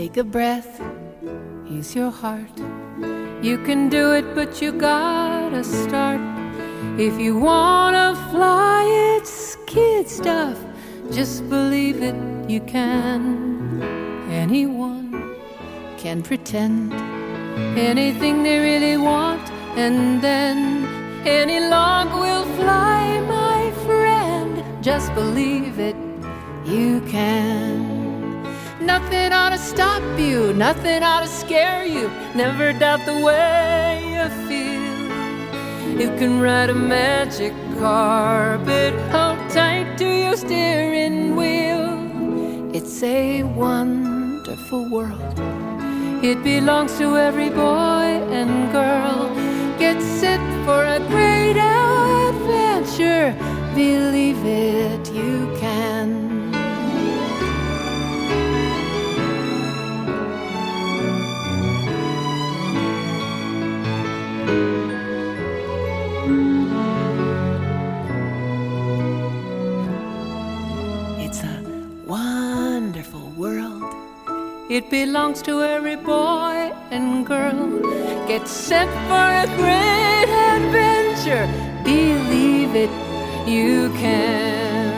Take a breath, ease your heart. You can do it, but you gotta start. If you wanna fly, it's kid stuff. Just believe it, you can. Anyone can pretend anything they really want, and then any log will fly, my friend. Just believe it, you can. Nothing ought to stop you, nothing ought to scare you. Never doubt the way you feel. You can ride a magic carpet, hold tight to your steering wheel. It's a wonderful world. It belongs to every boy and girl. Get set for a great adventure. Believe it, you can. It's a wonderful world. It belongs to every boy and girl. Get set for a great adventure. Believe it, you can.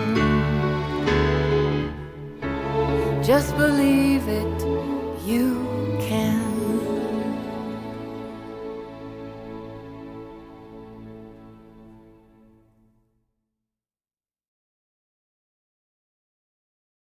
Just believe it, you